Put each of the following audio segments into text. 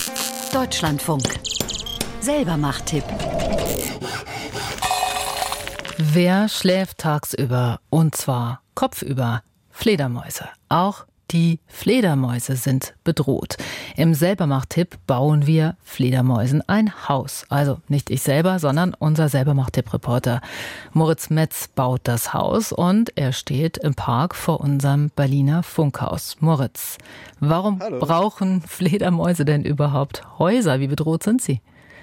Deutschlandfunk. Selbermacht-Tipp. Wer schläft tagsüber? Und zwar kopfüber? Fledermäuse. Auch die Fledermäuse sind bedroht. Im Selbermacht-Tipp bauen wir Fledermäusen ein Haus. Also nicht ich selber, sondern unser Selbermacht-Tipp-Reporter Moritz Metz baut das Haus und er steht im Park vor unserem Berliner Funkhaus. Moritz, warum brauchen Fledermäuse denn überhaupt Häuser? Wie bedroht sind sie?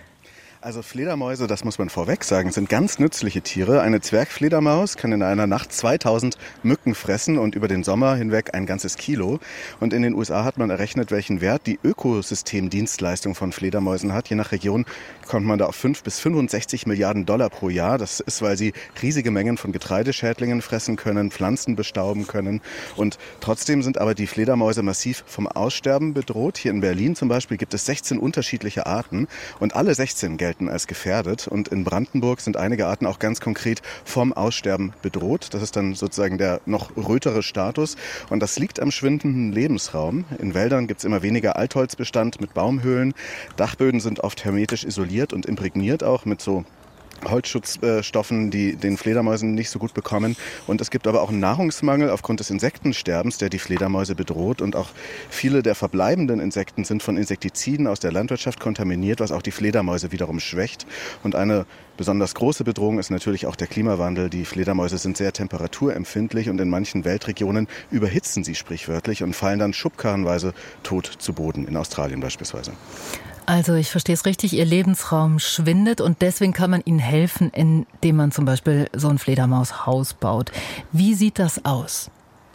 Also Fledermäuse, das muss man vorweg sagen, sind ganz nützliche Tiere. Eine Zwergfledermaus kann in einer Nacht 2000 Mücken fressen und über den Sommer hinweg ein ganzes Kilo. Und in den USA hat man errechnet, welchen Wert die Ökosystemdienstleistung von Fledermäusen hat. Je nach Region kommt man da auf 5 bis 65 Milliarden Dollar pro Jahr. Das ist, weil sie riesige Mengen von Getreideschädlingen fressen können, Pflanzen bestauben können. Und trotzdem sind aber die Fledermäuse massiv vom Aussterben bedroht. Hier in Berlin zum Beispiel gibt es 16 unterschiedliche Arten und alle 16 gelten als gefährdet. Und in Brandenburg sind einige Arten auch ganz konkret vom Aussterben bedroht. Das ist dann sozusagen der noch rötere Status. Und das liegt am schwindenden Lebensraum. In Wäldern gibt es immer weniger Altholzbestand mit Baumhöhlen. Dachböden sind oft hermetisch isoliert und imprägniert auch mit so Holzschutzstoffen, die den Fledermäusen nicht so gut bekommen. Und es gibt aber auch einen Nahrungsmangel aufgrund des Insektensterbens, der die Fledermäuse bedroht. Und auch viele der verbleibenden Insekten sind von Insektiziden aus der Landwirtschaft kontaminiert, was auch die Fledermäuse wiederum schwächt. Und eine besonders große Bedrohung ist natürlich auch der Klimawandel. Die Fledermäuse sind sehr temperaturempfindlich und in manchen Weltregionen überhitzen sie sprichwörtlich und fallen dann schubkarrenweise tot zu Boden, in Australien beispielsweise. Also ich verstehe es richtig, Ihr Lebensraum schwindet und deswegen kann man Ihnen helfen, indem man zum Beispiel so ein Fledermaushaus baut. Wie sieht das aus?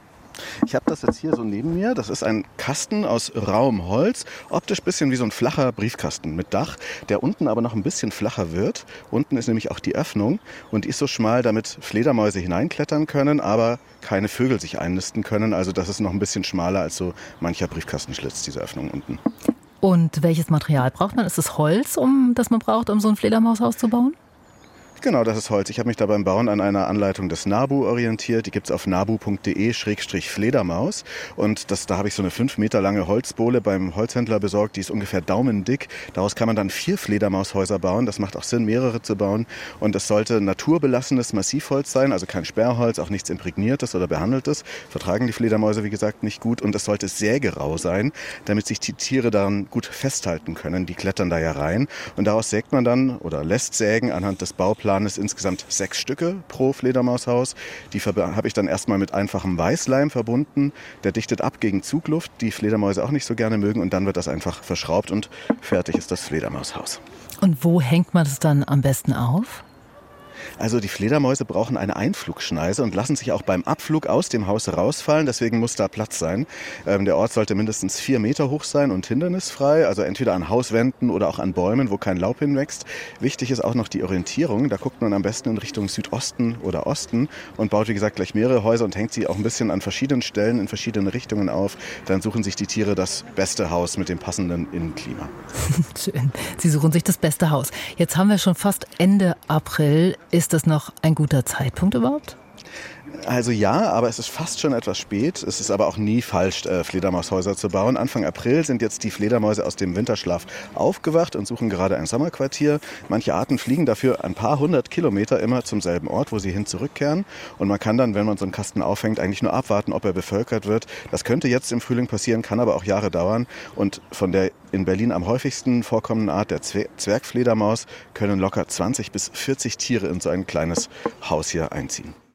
Ich habe das jetzt hier so neben mir. Das ist ein Kasten aus rauem Holz. Optisch ein bisschen wie so ein flacher Briefkasten mit Dach, der unten aber noch ein bisschen flacher wird. Unten ist nämlich auch die Öffnung und die ist so schmal, damit Fledermäuse hineinklettern können, aber keine Vögel sich einnisten können. Also das ist noch ein bisschen schmaler als so mancher Briefkastenschlitz, diese Öffnung unten. Und welches Material braucht man? Ist es Holz, das man braucht, um so ein Fledermaushaus zu bauen? Genau, das ist Holz. Ich habe mich da beim Bauen an einer Anleitung des NABU orientiert. Die gibt es auf nabu.de/Fledermaus. Und da habe ich so eine 5 Meter lange Holzbohle beim Holzhändler besorgt. Die ist ungefähr daumendick. Daraus kann man dann 4 Fledermaushäuser bauen. Das macht auch Sinn, mehrere zu bauen. Und es sollte naturbelassenes Massivholz sein, also kein Sperrholz, auch nichts Imprägniertes oder behandeltes. Vertragen die Fledermäuse, wie gesagt, nicht gut. Und es sollte sägerau sein, damit sich die Tiere daran gut festhalten können. Die klettern da ja rein. Und daraus sägt man dann oder lässt sägen anhand des Bauplans insgesamt 6 Stücke pro Fledermaushaus. Die habe ich dann erstmal mit einfachem Weißleim verbunden. Der dichtet ab gegen Zugluft, die Fledermäuse auch nicht so gerne mögen. Und dann wird das einfach verschraubt und fertig ist das Fledermaushaus. Und wo hängt man das dann am besten auf? Also die Fledermäuse brauchen eine Einflugschneise und lassen sich auch beim Abflug aus dem Haus rausfallen. Deswegen muss da Platz sein. Der Ort sollte mindestens 4 Meter hoch sein und hindernisfrei. Also entweder an Hauswänden oder auch an Bäumen, wo kein Laub hinwächst. Wichtig ist auch noch die Orientierung. Da guckt man am besten in Richtung Südosten oder Osten und baut, wie gesagt, gleich mehrere Häuser und hängt sie auch ein bisschen an verschiedenen Stellen in verschiedene Richtungen auf. Dann suchen sich die Tiere das beste Haus mit dem passenden Innenklima. Schön. Sie suchen sich das beste Haus. Jetzt haben wir schon fast Ende April. Ist das noch ein guter Zeitpunkt überhaupt? Also ja, aber es ist fast schon etwas spät. Es ist aber auch nie falsch, Fledermaushäuser zu bauen. Anfang April sind jetzt die Fledermäuse aus dem Winterschlaf aufgewacht und suchen gerade ein Sommerquartier. Manche Arten fliegen dafür ein paar 100 Kilometer immer zum selben Ort, wo sie hin zurückkehren. Und man kann dann, wenn man so einen Kasten aufhängt, eigentlich nur abwarten, ob er bevölkert wird. Das könnte jetzt im Frühling passieren, kann aber auch Jahre dauern. Und von der in Berlin am häufigsten vorkommenden Art, der Zwergfledermaus, können locker 20 bis 40 Tiere in so ein kleines Haus hier einziehen.